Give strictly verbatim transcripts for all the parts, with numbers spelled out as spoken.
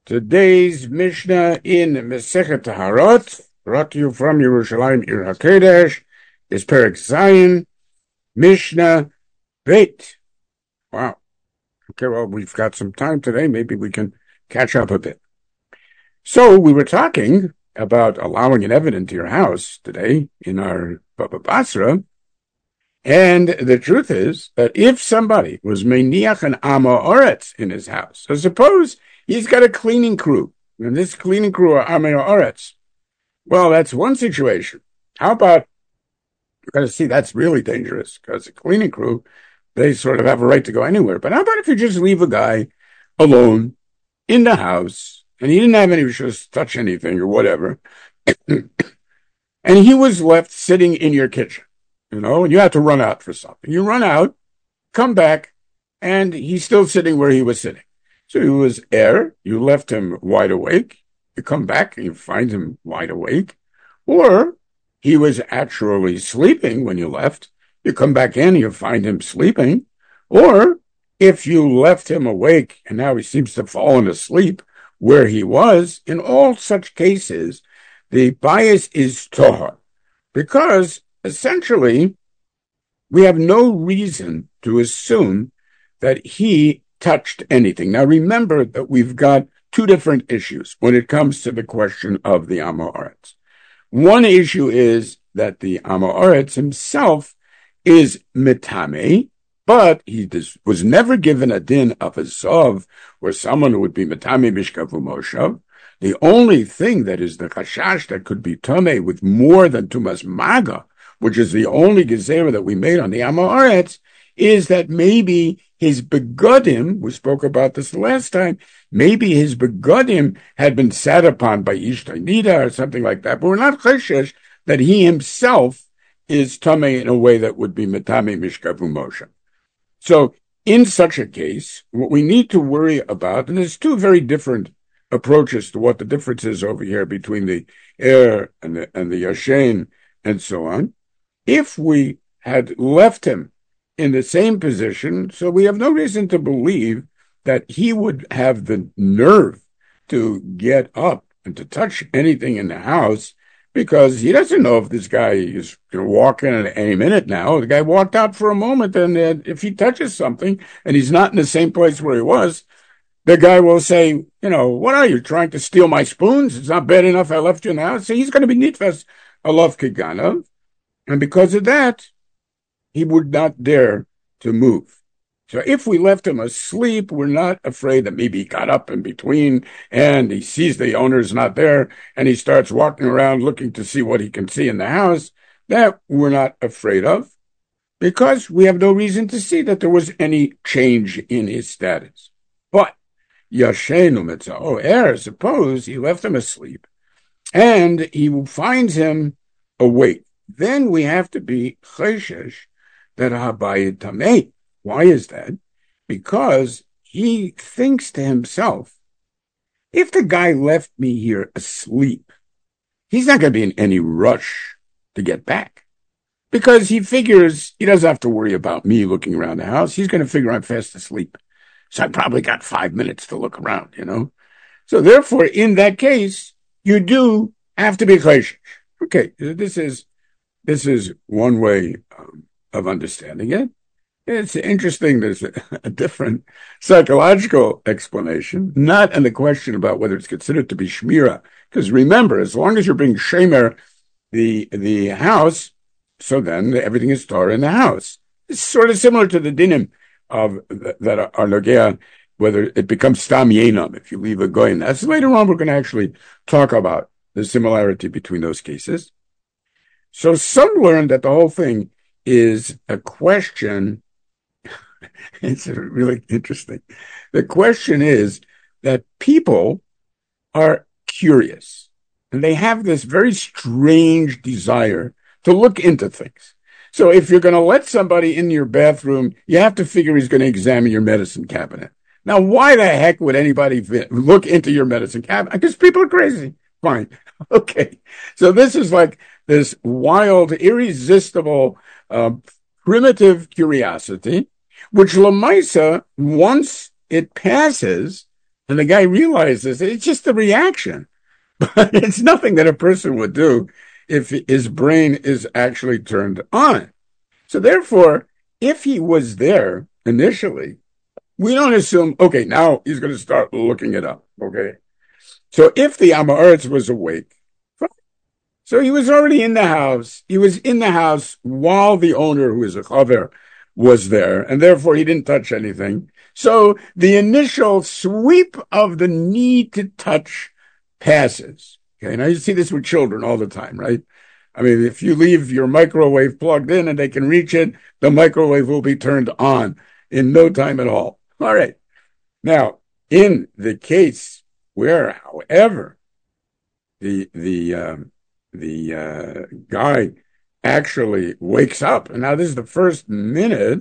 Today's Mishnah in Masechet Taharot, brought to you from Yerushalayim Ir HaKodesh, is Perek Zayin, Mishnah Beit. Wow. Okay, well, we've got some time today. Maybe we can catch up a bit. So we were talking about allowing an evidence into your house today in our Baba Basra, and the truth is that if somebody was meiniach an Ama Oretz in his house, so suppose he's got a cleaning crew, and this cleaning crew are Ama Oretz. Well, that's one situation. How about, you're going to see that's really dangerous, because the cleaning crew, they sort of have a right to go anywhere. But how about if you just leave a guy alone in the house, and he didn't have any issues to touch anything or whatever, and he was left sitting in your kitchen, you know, and you had to run out for something. You run out, come back, and he's still sitting where he was sitting. So he was air, you left him wide awake, you come back and you find him wide awake, or he was actually sleeping when you left, you come back in, you find him sleeping, or if you left him awake and now he seems to have fallen asleep where he was, in all such cases, the bias is tohar, because essentially we have no reason to assume that he touched anything. Now remember that we've got two different issues when it comes to the question of the Ama Oretz. One issue is that the Ama Oretz himself is mitame, but he was never given a din of a zov, where someone would be mitame mishkav umoshav. The only thing that is the chashash that could be tame with more than tumas maga, which is the only gezerah that we made on the Ama Oretz, is that maybe his begodim, we spoke about this last time, maybe his begodim had been sat upon by Ishtay Nida or something like that, but we're not cheshesh that he himself is tamei in a way that would be metame mishkav umoshav. So in such a case, what we need to worry about, and there's two very different approaches to what the difference is over here between the air and the, and the yashen and so on. If we had left him in the same position, so we have no reason to believe that he would have the nerve to get up and to touch anything in the house, because he doesn't know if this guy is going to walk in at any minute now. The guy walked out for a moment, and uh, if he touches something and he's not in the same place where he was, the guy will say, you know, what are you, trying to steal my spoons? It's not bad enough I left you in the house. So he's going to be nitfas alav kiganav, and because of that, he would not dare to move. So if we left him asleep, we're not afraid that maybe he got up in between and he sees the owner's not there and he starts walking around looking to see what he can see in the house. That we're not afraid of, because we have no reason to see that there was any change in his status. But Yashenu Mitzah, oh, er, suppose he left him asleep and he finds him awake. Then we have to be cheshesh that habayit tamei. Why is that? Because he thinks to himself, if the guy left me here asleep, he's not going to be in any rush to get back, because he figures he doesn't have to worry about me looking around the house. He's going to figure I'm fast asleep. So I probably got five minutes to look around, you know? So therefore, in that case, you do have to be cheshesh. Okay, this is, this is one way um, of understanding it. It's interesting. There's a, a different psychological explanation, not in the question about whether it's considered to be shmira. Because remember, as long as you're being shemer the the house, so then everything is Torah in the house. It's sort of similar to the dinim of that are, are nogea, whether it becomes stam yenam if you leave a goyin. That's later on. We're going to actually talk about the similarity between those cases. So some learn that the whole thing is a question. It's really interesting. The question is that people are curious, and they have this very strange desire to look into things. So if you're going to let somebody in your bathroom, you have to figure he's going to examine your medicine cabinet. Now, why the heck would anybody look into your medicine cabinet? Because people are crazy. Fine. Okay. So this is like this wild, irresistible, uh, primitive curiosity, which Lamaisa, once it passes, And the guy realizes it's just a reaction, but it's nothing that a person would do if his brain is actually turned on. So therefore, if he was there initially, we don't assume, okay, now he's going to start looking it up, okay? So if the Amoritz was awake, so he was already in the house. He was in the house while the owner, who is a chaver, was there, and therefore he didn't touch anything. So the initial sweep of the need to touch passes. Okay, now you see this with children all the time, right? I mean, if you leave your microwave plugged in and they can reach it, the microwave will be turned on in no time at all. All right. Now, in the case where, however, the the um, the uh, guy actually wakes up, and now this is the first minute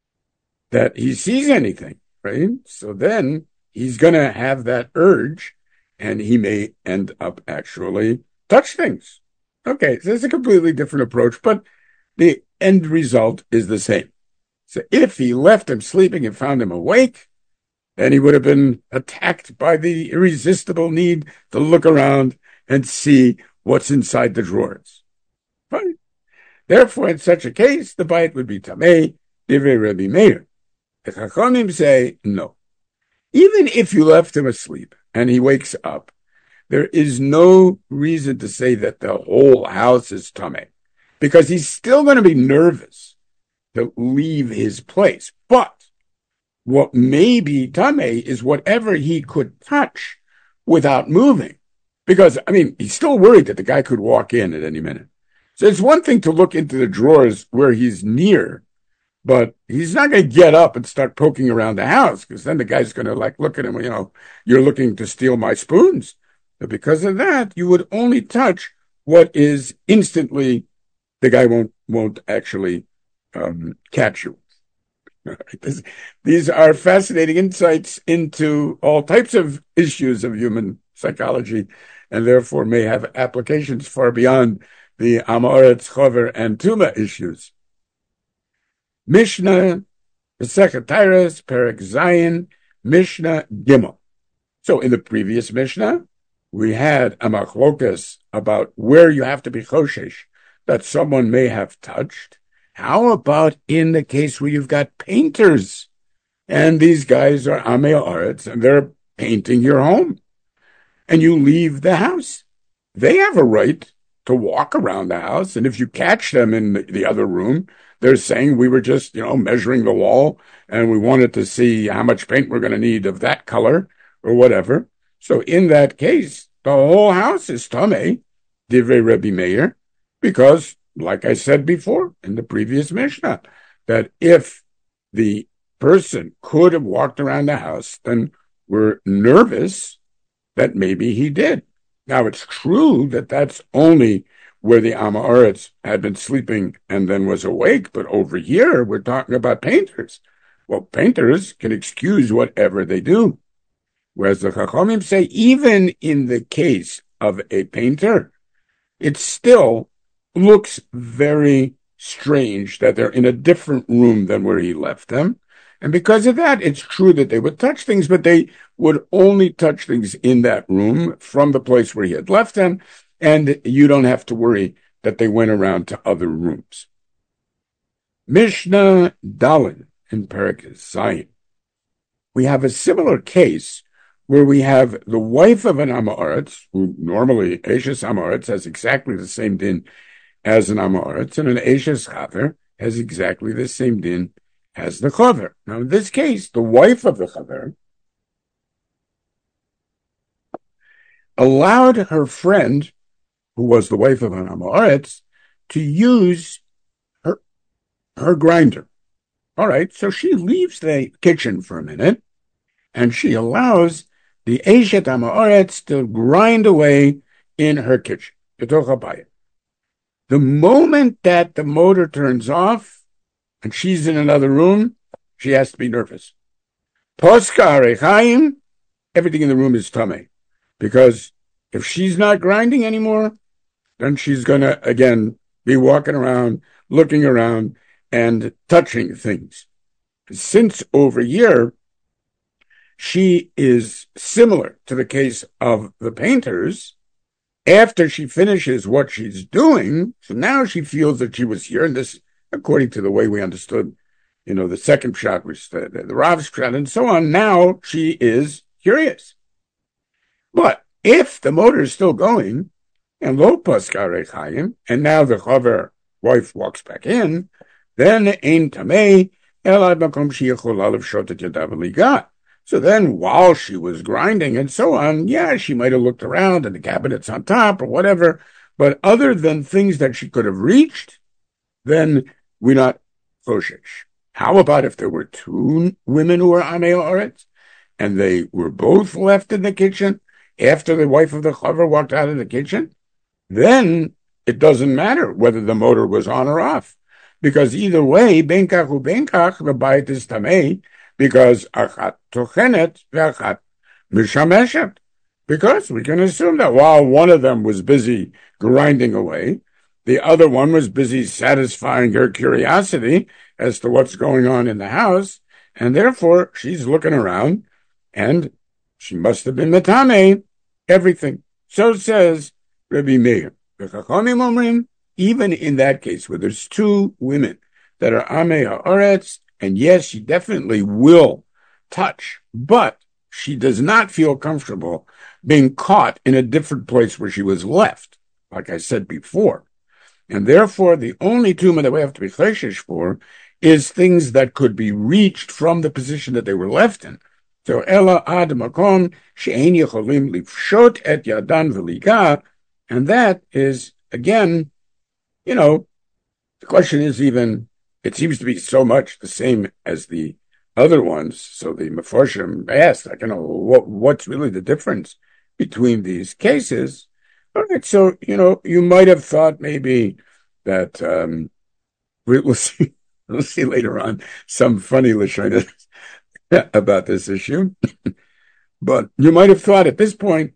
that he sees anything, right? So then he's going to have that urge, and he may end up actually touch things. Okay, so it's a completely different approach, but the end result is the same. So if he left him sleeping and found him awake, then he would have been attacked by the irresistible need to look around and see what's inside the drawers. Right? Therefore, in such a case, the bite would be tamei, divrei Rabbi Meir. The Chachamim say no. Even if you left him asleep and he wakes up, there is no reason to say that the whole house is tamei, because he's still going to be nervous to leave his place. But what may be tamei is whatever he could touch without moving. Because, I mean, he's still worried that the guy could walk in at any minute. So it's one thing to look into the drawers where he's near, but he's not going to get up and start poking around the house, because then the guy's going to like look at him, you know, you're looking to steal my spoons. But because of that, you would only touch what is instantly, the guy won't, won't actually um, catch you. This, these are fascinating insights into all types of issues of human psychology, and therefore may have applications far beyond the Amoritz, Chover, and Tuma issues. Mishnah, Masechet Tairos, Perek Zayin, Mishnah Gimel. So in the previous Mishnah, we had a machlokas about where you have to be choshesh that someone may have touched. How about in the case where you've got painters, and these guys are Amei Haaretz, and they're painting your home, and you leave the house? They have a right to walk around the house, and if you catch them in the, the other room, they're saying we were just, you know, measuring the wall, and we wanted to see how much paint we're going to need of that color, or whatever. So in that case, the whole house is tamei, divrei Rabbi Meir, because, like I said before in the previous Mishnah, that if the person could have walked around the house, then we're nervous that maybe he did. Now, it's true that that's only where the Amoritz had been sleeping and then was awake, but over here, we're talking about painters. Well, painters can excuse whatever they do. Whereas the Chachamim say, even in the case of a painter, it still looks very strange that they're in a different room than where he left them. And because of that, it's true that they would touch things, but they would only touch things in that room from the place where he had left them, and you don't have to worry that they went around to other rooms. Mishnah Daled in Perek Zayin. We have a similar case where we have the wife of an Amoritz, who normally, Eshes Amoritz, has exactly the same din as an Amoritz, and an Eshes Chaver has exactly the same din as the Chaver. Now, in this case, the wife of the Chaver allowed her friend, who was the wife of an Amoritz, to use her, her grinder. All right, so she leaves the kitchen for a minute, and she allows the Eshet Amoritz to grind away in her kitchen, b'toch habayit. The moment that the motor turns off and she's in another room, she has to be nervous. Posca harechaim, everything in the room is tamei, because if she's not grinding anymore, then she's going to, again, be walking around, looking around, and touching things. Since over here, she is similar to the case of the painters. After she finishes what she's doing, so now she feels that she was here, and this, according to the way we understood, you know, the second shot, which the, the, the Rav's shot, and so on, now she is curious. But if the motor is still going, and lo paskare chayim, and now the chaver wife walks back in, then ein tamei elad makom sheyichol alav shotet yadav ligat. So then, while she was grinding and so on, yeah, she might have looked around and the cabinets on top or whatever. But other than things that she could have reached, then we're not choshesh. How about if there were two women who were amei haaretz and they were both left in the kitchen after the wife of the chaver walked out of the kitchen? Then it doesn't matter whether the motor was on or off, because either way, benkach u benkach, the bayit is tamei, because achat tochenet ve'achat mishameshet. Because we can assume that while one of them was busy grinding away, the other one was busy satisfying her curiosity as to what's going on in the house, and therefore she's looking around, and she must have been metame everything. So says Rabbi Meir. Even in that case, where there's two women that are amei haaretz, and yes, she definitely will touch, but she does not feel comfortable being caught in a different place where she was left, like I said before. And therefore, the only tumah that we have to be cheshish for is things that could be reached from the position that they were left in. So, ela ad makom she'ein yecholim lifshot et yadan v'liga, and that is, again, you know, the question is even, it seems to be so much the same as the other ones. So the Mefarshim asked, like, you know, what, what's really the difference between these cases? All right, so, you know, you might have thought maybe that, um, we, we'll see, we'll see later on some funny Lashonas about this issue. But you might have thought at this point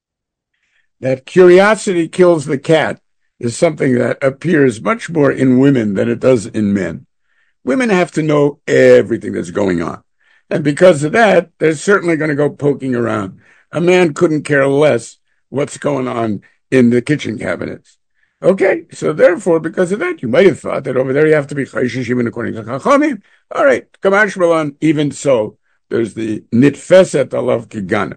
that curiosity kills the cat is something that appears much more in women than it does in men. Women have to know everything that's going on. And because of that, they're certainly going to go poking around. A man couldn't care less what's going on in the kitchen cabinets. Okay, so therefore, because of that, you might have thought that over there you have to be chayshish even according to Chachamim. All right, Kamash Malan, even so, there's the nitfeset alav kiganav.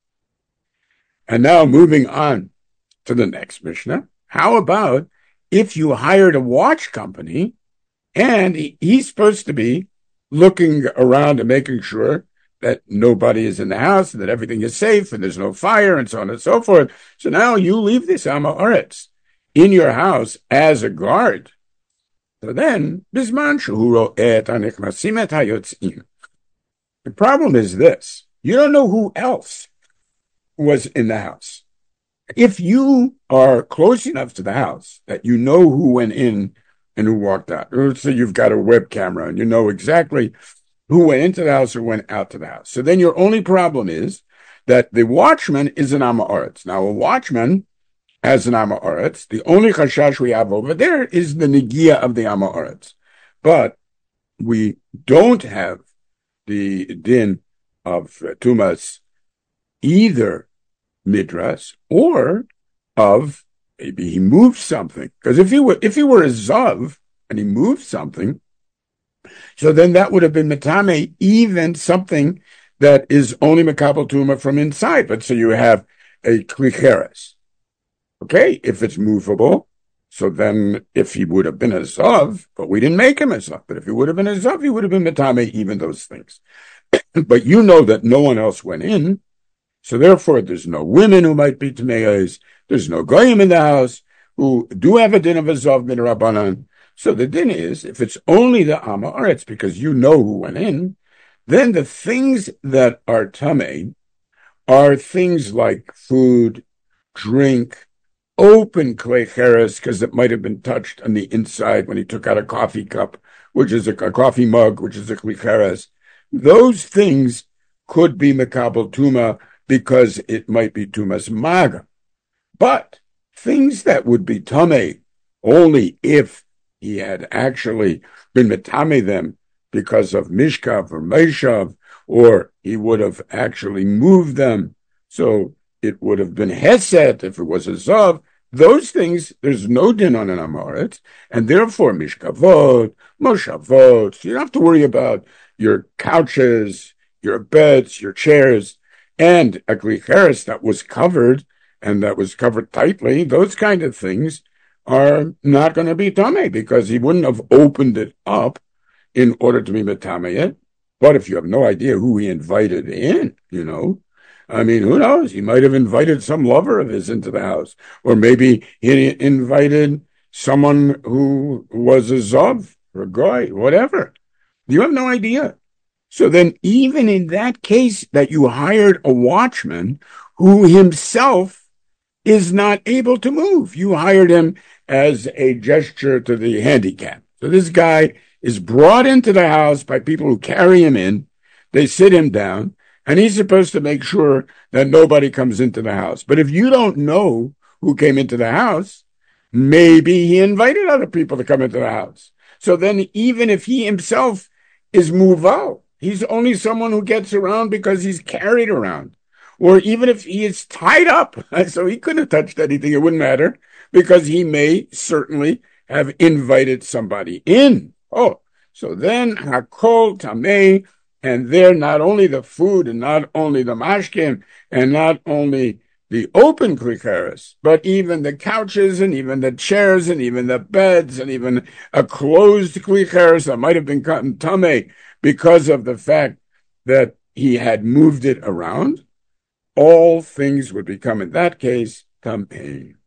And now moving on to the next Mishnah. How about if you hired a watch company and he, he's supposed to be looking around and making sure that nobody is in the house and that everything is safe and there's no fire and so on and so forth. So now you leave this amei haaretz in your house as a guard. So then, bisman shehu ro'eh hanichnasim et hayotzim. The problem is this. You don't know who else was in the house. If you are close enough to the house that you know who went in and who walked out, or so you've got a web camera and you know exactly who went into the house or went out to the house. So then your only problem is that the watchman is an amei haaretz. Now a watchman has an amei haaretz. The only chashash we have over there is the negia of the amei haaretz. But we don't have the din of tumas either midras or of maybe he moved something. Because if he were if he were a zav and he moved something, so then that would have been metame, even something that is only mekabel tuma from inside. But so you have a klicheres. Okay, if it's movable, so then if he would have been a zav, but we didn't make him a zav, but if he would have been a zav, he would have been metame, even those things. But you know that no one else went in. So therefore, there's no women who might be Tameas. There's no goyim in the house who do have a din of a zav min rabbanan. So the din is, if it's only the amei haaretz, because you know who went in, then the things that are tamei are things like food, drink, open klecheres, because it might have been touched on the inside when he took out a coffee cup, which is a, a coffee mug, which is a klecheres. Those things could be mekabel tuma, because it might be tumas maga. But things that would be tamei only if he had actually been metame them because of mishkav or meishav, or he would have actually moved them. So it would have been Hesed if it was a Zav. Those things, there's no din on an Amoritz, and therefore Mishkavot, Moshavot, you don't have to worry about your couches, your beds, your chairs, and a Klicheres that was covered, and that was covered tightly. Those kind of things are not going to be Tameh, because he wouldn't have opened it up in order to be Metameh. But if you have no idea who he invited in, you know, I mean, who knows? He might have invited some lover of his into the house. Or maybe he invited someone who was a Zav or a Goy, whatever. You have no idea. So then even in that case that you hired a watchman who himself is not able to move, you hired him as a gesture to the handicapped. So this guy is brought into the house by people who carry him in. They sit him down, and he's supposed to make sure that nobody comes into the house. But if you don't know who came into the house, maybe he invited other people to come into the house. So then even if he himself is muval, he's only someone who gets around because he's carried around. Or even if he is tied up, so he couldn't have touched anything, it wouldn't matter, because he may certainly have invited somebody in. Oh, so then Hakol Tameh, and there not only the food and not only the mashkim and not only the open klicheres, but even the couches and even the chairs and even the beds and even a closed klicheres that might have been cut in Tameh because of the fact that he had moved it around, all things would become in that case Tameh.